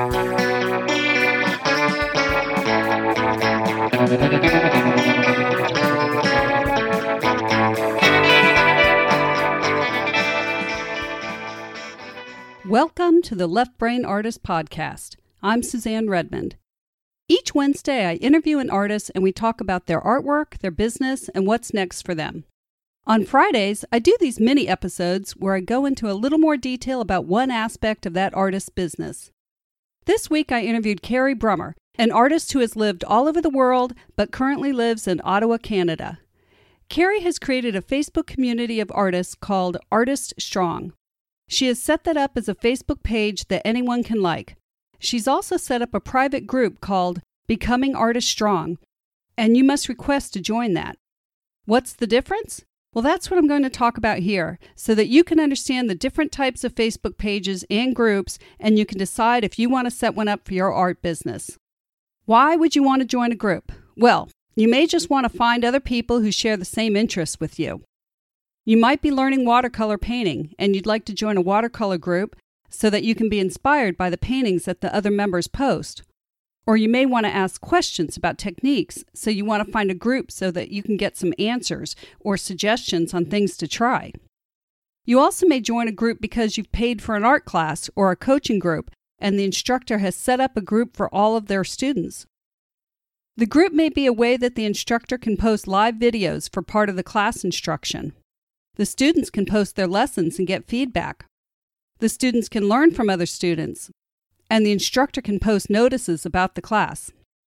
Welcome to the Left Brain Artist Podcast. I'm Suzanne Redmond. Each Wednesday, I interview an artist and we talk about their artwork, their business, and what's next for them. On Fridays, I do these mini episodes where I go into a little more detail about one aspect of that artist's business. This week, I interviewed Carrie Brummer, an artist who has lived all over the world but currently lives in Ottawa, Canada. Carrie has created a Facebook community of artists called Artist Strong. She has set that up as a Facebook page that anyone can like. She's also set up a private group called Becoming Artist Strong, and you must request to join that. What's the difference? Well, that's what I'm going to talk about here, so that you can understand the different types of Facebook pages and groups, and you can decide if you want to set one up for your art business. Why would you want to join a group? Well, you may just want to find other people who share the same interests with you. You might be learning watercolor painting, and you'd like to join a watercolor group so that you can be inspired by the paintings that the other members post. Or you may want to ask questions about techniques, so you want to find a group so that you can get some answers or suggestions on things to try. You also may join a group because you've paid for an art class or a coaching group, and the instructor has set up a group for all of their students. The group may be a way that the instructor can post live videos for part of the class instruction. The students can post their lessons and get feedback. The students can learn from other students, and the instructor can post notices about the class.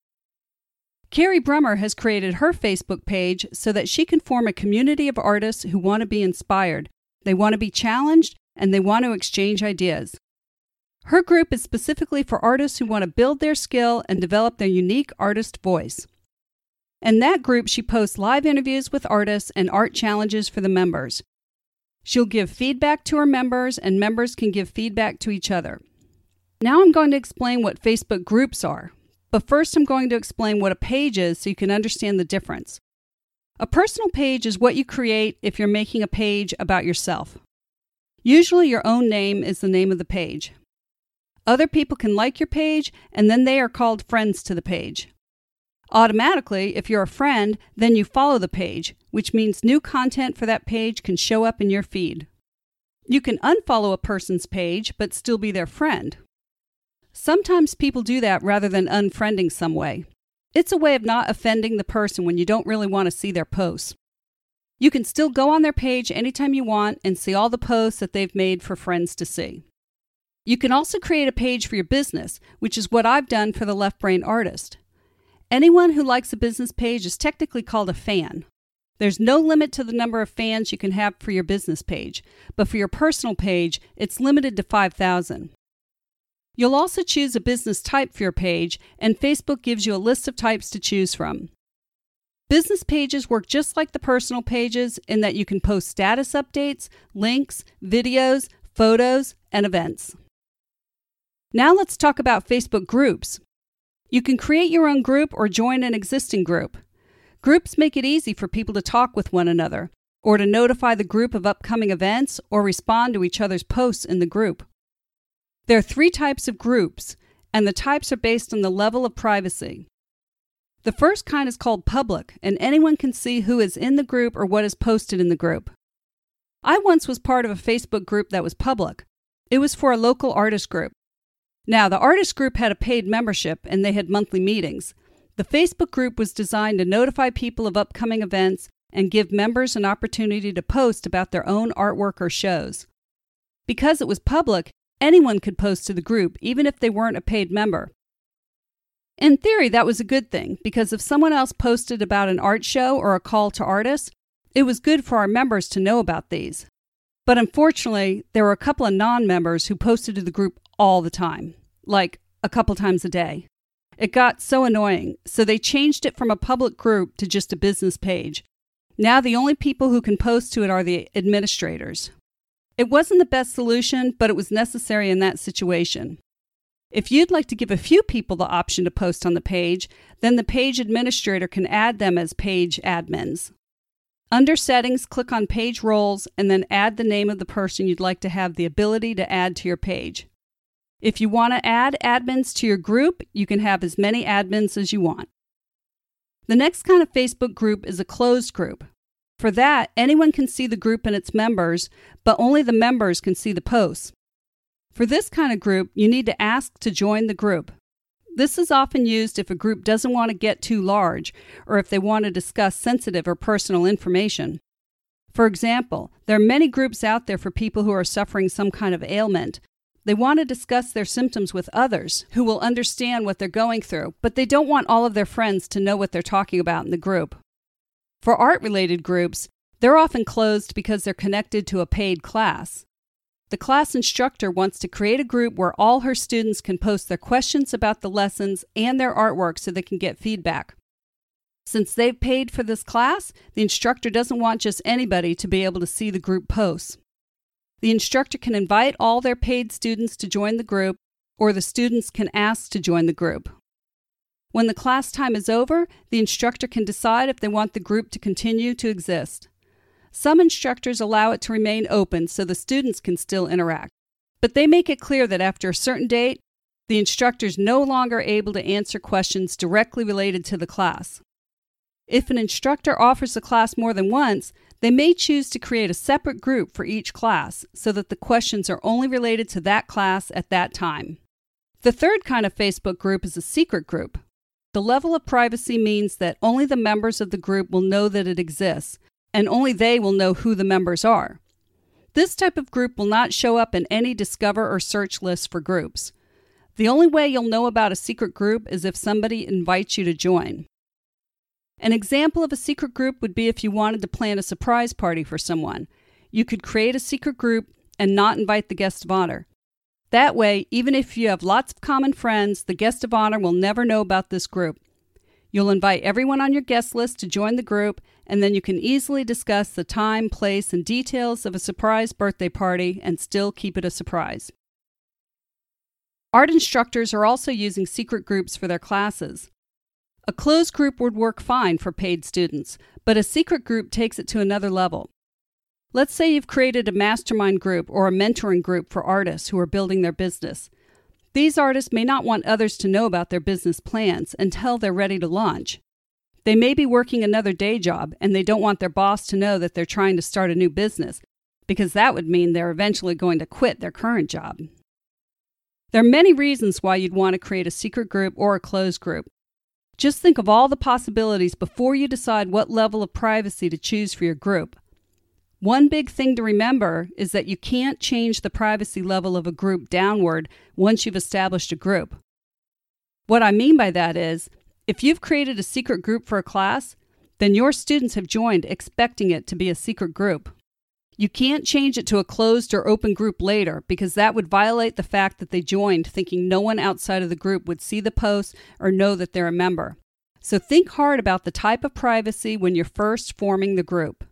Carrie Brummer has created her Facebook page so that she can form a community of artists who want to be inspired, they want to be challenged, and they want to exchange ideas. Her group is specifically for artists who want to build their skill and develop their unique artist voice. In that group, she posts live interviews with artists and art challenges for the members. She'll give feedback to her members, and members can give feedback to each other. Now I'm going to explain what Facebook groups are, but first I'm going to explain what a page is so you can understand the difference. A personal page is what you create if you're making a page about yourself. Usually your own name is the name of the page. Other people can like your page, and then they are called friends to the page. Automatically, if you're a friend, then you follow the page, which means new content for that page can show up in your feed. You can unfollow a person's page, but still be their friend. Sometimes people do that rather than unfriending some way. It's a way of not offending the person when you don't really want to see their posts. You can still go on their page anytime you want and see all the posts that they've made for friends to see. You can also create a page for your business, which is what I've done for the Left Brain Artist. Anyone who likes a business page is technically called a fan. There's no limit to the number of fans you can have for your business page, but for your personal page, it's limited to 5,000. You'll also choose a business type for your page, and Facebook gives you a list of types to choose from. Business pages work just like the personal pages in that you can post status updates, links, videos, photos, and events. Now let's talk about Facebook groups. You can create your own group or join an existing group. Groups make it easy for people to talk with one another, or to notify the group of upcoming events or respond to each other's posts in the group. There are 3 types of groups, and the types are based on the level of privacy. The first kind is called public, and anyone can see who is in the group or what is posted in the group. I once was part of a Facebook group that was public. It was for a local artist group. Now, the artist group had a paid membership, and they had monthly meetings. The Facebook group was designed to notify people of upcoming events and give members an opportunity to post about their own artwork or shows. Because it was public, anyone could post to the group, even if they weren't a paid member. In theory, that was a good thing, because if someone else posted about an art show or a call to artists, it was good for our members to know about these. But unfortunately, there were a couple of non-members who posted to the group all the time, like a couple times a day. It got so annoying, so they changed it from a public group to just a business page. Now the only people who can post to it are the administrators. It wasn't the best solution, but it was necessary in that situation. If you'd like to give a few people the option to post on the page, then the page administrator can add them as page admins. Under Settings, click on Page Roles and then add the name of the person you'd like to have the ability to add to your page. If you want to add admins to your group, you can have as many admins as you want. The next kind of Facebook group is a closed group. For that, anyone can see the group and its members, but only the members can see the posts. For this kind of group, you need to ask to join the group. This is often used if a group doesn't want to get too large, or if they want to discuss sensitive or personal information. For example, there are many groups out there for people who are suffering some kind of ailment. They want to discuss their symptoms with others who will understand what they're going through, but they don't want all of their friends to know what they're talking about in the group. For art-related groups, they're often closed because they're connected to a paid class. The class instructor wants to create a group where all her students can post their questions about the lessons and their artwork so they can get feedback. Since they've paid for this class, the instructor doesn't want just anybody to be able to see the group posts. The instructor can invite all their paid students to join the group, or the students can ask to join the group. When the class time is over, the instructor can decide if they want the group to continue to exist. Some instructors allow it to remain open so the students can still interact, but they make it clear that after a certain date, the instructor is no longer able to answer questions directly related to the class. If an instructor offers the class more than once, they may choose to create a separate group for each class so that the questions are only related to that class at that time. The third kind of Facebook group is a secret group. The level of privacy means that only the members of the group will know that it exists, and only they will know who the members are. This type of group will not show up in any Discover or search list for groups. The only way you'll know about a secret group is if somebody invites you to join. An example of a secret group would be if you wanted to plan a surprise party for someone. You could create a secret group and not invite the guest of honor. That way, even if you have lots of common friends, the guest of honor will never know about this group. You'll invite everyone on your guest list to join the group, and then you can easily discuss the time, place, and details of a surprise birthday party and still keep it a surprise. Art instructors are also using secret groups for their classes. A closed group would work fine for paid students, but a secret group takes it to another level. Let's say you've created a mastermind group or a mentoring group for artists who are building their business. These artists may not want others to know about their business plans until they're ready to launch. They may be working another day job and they don't want their boss to know that they're trying to start a new business, because that would mean they're eventually going to quit their current job. There are many reasons why you'd want to create a secret group or a closed group. Just think of all the possibilities before you decide what level of privacy to choose for your group. One big thing to remember is that you can't change the privacy level of a group downward once you've established a group. What I mean by that is, if you've created a secret group for a class, then your students have joined expecting it to be a secret group. You can't change it to a closed or open group later because that would violate the fact that they joined thinking no one outside of the group would see the post or know that they're a member. So think hard about the type of privacy when you're first forming the group.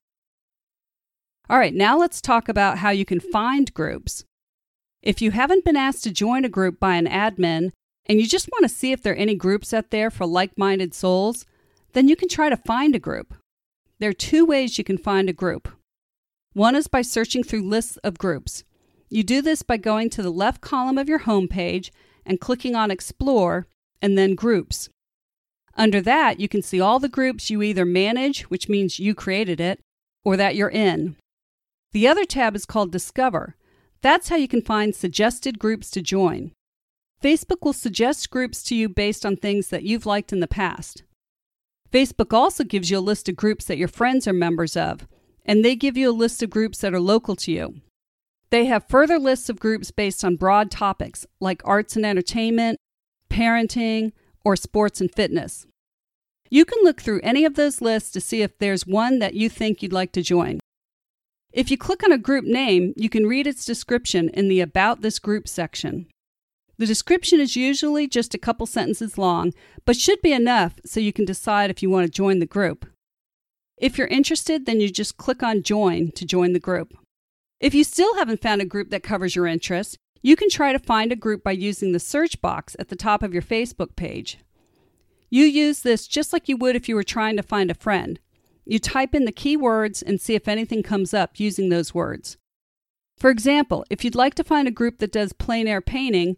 All right, now let's talk about how you can find groups. If you haven't been asked to join a group by an admin and you just want to see if there are any groups out there for like-minded souls, then you can try to find a group. There are two ways you can find a group. One is by searching through lists of groups. You do this by going to the left column of your home page and clicking on Explore and then Groups. Under that, you can see all the groups you either manage, which means you created it, or that you're in. The other tab is called Discover. That's how you can find suggested groups to join. Facebook will suggest groups to you based on things that you've liked in the past. Facebook also gives you a list of groups that your friends are members of, and they give you a list of groups that are local to you. They have further lists of groups based on broad topics like arts and entertainment, parenting, or sports and fitness. You can look through any of those lists to see if there's one that you think you'd like to join. If you click on a group name, you can read its description in the About This Group section. The description is usually just a couple sentences long, but should be enough so you can decide if you want to join the group. If you're interested, then you just click on Join to join the group. If you still haven't found a group that covers your interests, you can try to find a group by using the search box at the top of your Facebook page. You use this just like you would if you were trying to find a friend. You type in the keywords and see if anything comes up using those words. For example, if you'd like to find a group that does plein air painting,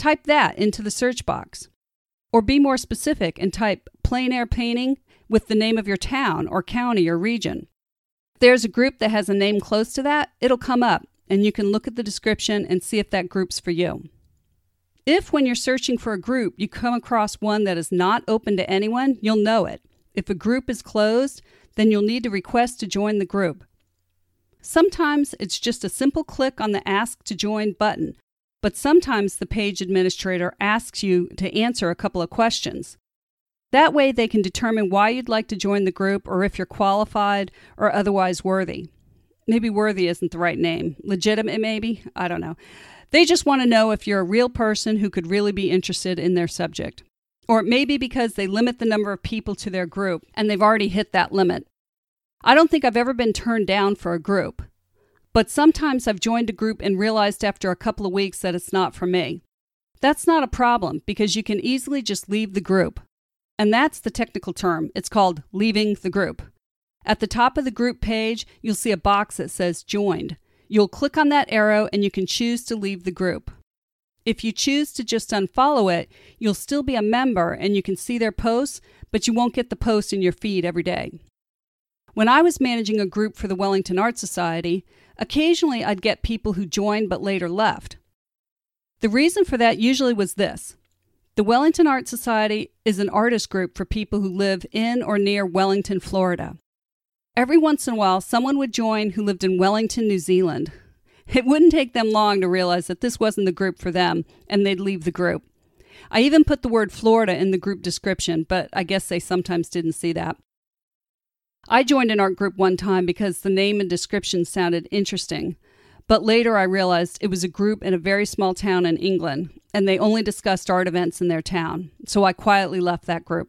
type that into the search box. Or be more specific and type plein air painting with the name of your town or county or region. If there's a group that has a name close to that, it'll come up, and you can look at the description and see if that group's for you. If, when you're searching for a group, you come across one that is not open to anyone, you'll know it. If a group is closed, then you'll need to request to join the group. Sometimes it's just a simple click on the Ask to Join button, but sometimes the page administrator asks you to answer a couple of questions. That way they can determine why you'd like to join the group or if you're qualified or otherwise worthy. Maybe worthy isn't the right name. Legitimate, maybe? I don't know. They just want to know if you're a real person who could really be interested in their subject. Or it may be because they limit the number of people to their group and they've already hit that limit. I don't think I've ever been turned down for a group. But sometimes I've joined a group and realized after a couple of weeks that it's not for me. That's not a problem because you can easily just leave the group. And that's the technical term. It's called leaving the group. At the top of the group page, you'll see a box that says Joined. You'll click on that arrow and you can choose to leave the group. If you choose to just unfollow it, you'll still be a member and you can see their posts, but you won't get the post in your feed every day. When I was managing a group for the Wellington Art Society, occasionally I'd get people who joined but later left. The reason for that usually was this. The Wellington Art Society is an artist group for people who live in or near Wellington, Florida. Every once in a while, someone would join who lived in Wellington, New Zealand. It wouldn't take them long to realize that this wasn't the group for them, and they'd leave the group. I even put the word Florida in the group description, but I guess they sometimes didn't see that. I joined an art group one time because the name and description sounded interesting, but later I realized it was a group in a very small town in England, and they only discussed art events in their town, so I quietly left that group.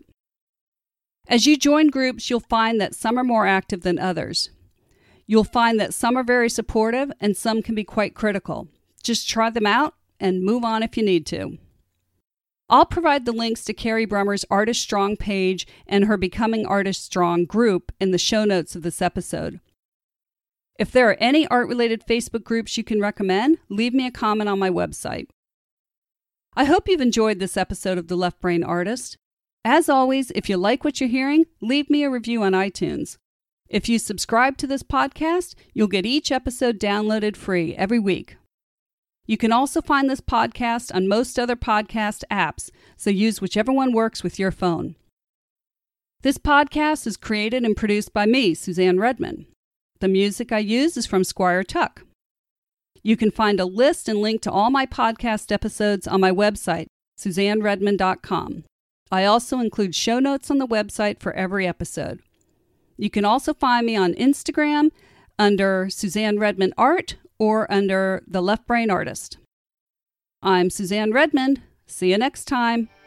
As you join groups, you'll find that some are more active than others. You'll find that some are very supportive and some can be quite critical. Just try them out and move on if you need to. I'll provide the links to Carrie Brummer's Artist Strong page and her Becoming Artist Strong group in the show notes of this episode. If there are any art-related Facebook groups you can recommend, leave me a comment on my website. I hope you've enjoyed this episode of The Left Brain Artist. As always, if you like what you're hearing, leave me a review on iTunes. If you subscribe to this podcast, you'll get each episode downloaded free every week. You can also find this podcast on most other podcast apps, so use whichever one works with your phone. This podcast is created and produced by me, Suzanne Redmond. The music I use is from Squire Tuck. You can find a list and link to all my podcast episodes on my website, SuzanneRedmond.com. I also include show notes on the website for every episode. You can also find me on Instagram under Suzanne Redmond Art or under The Left Brain Artist. I'm Suzanne Redmond. See you next time.